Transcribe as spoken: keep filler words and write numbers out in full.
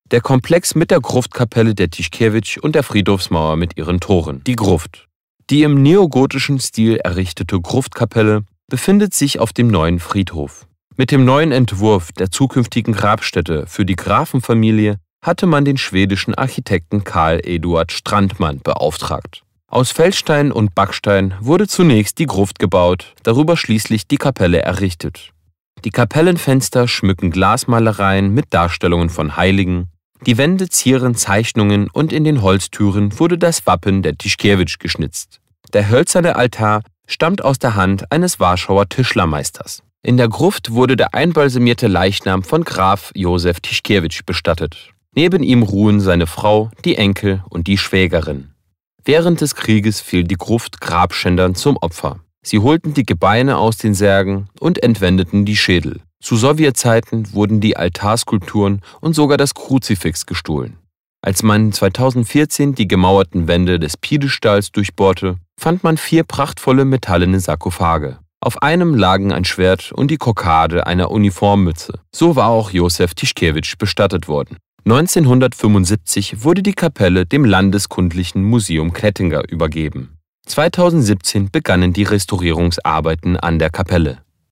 Der Komplex mit der Gruftkapelle der Tischkewitsch und der Friedhofsmauer mit ihren Toren, die Gruft. Die im neogotischen Stil errichtete Gruftkapelle befindet sich auf dem neuen Friedhof. Mit dem neuen Entwurf der zukünftigen Grabstätte für die Grafenfamilie hatte man den schwedischen Architekten Carl Eduard Strandman beauftragt. Aus Feldstein und Backstein wurde zunächst die Gruft gebaut, darüber schließlich die Kapelle errichtet. Die Kapellenfenster schmücken Glasmalereien mit Darstellungen von Heiligen, die Wände zieren Zeichnungen und in den Holztüren wurde das Wappen der Tischkewitsch geschnitzt. Der hölzerne Altar stammt aus der Hand eines Warschauer Tischlermeisters. In der Gruft wurde der einbalsamierte Leichnam von Graf Josef Tischkewitsch bestattet. Neben ihm ruhen seine Frau, die Enkel und die Schwägerin. Während des Krieges fiel die Gruft Grabschändern zum Opfer. Sie holten die Gebeine aus den Särgen und entwendeten die Schädel. Zu Sowjetzeiten wurden die Altarskulpturen und sogar das Kruzifix gestohlen. Als man zweitausendvierzehn die gemauerten Wände des Piedestals durchbohrte, fand man vier prachtvolle metallene Sarkophage. Auf einem lagen ein Schwert und die Kokarde einer Uniformmütze. So war auch Josef Tischkewitsch bestattet worden. neunzehnhundertfünfundsiebzig wurde die Kapelle dem Landeskundlichen Museum Klettinger übergeben. zweitausendsiebzehn begannen die Restaurierungsarbeiten an der Kapelle.